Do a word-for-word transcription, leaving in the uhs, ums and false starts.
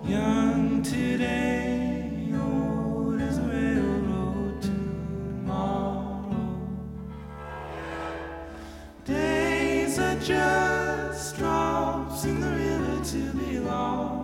Young today, old as a railroad tomorrow. Days are just drops in the river to be lost.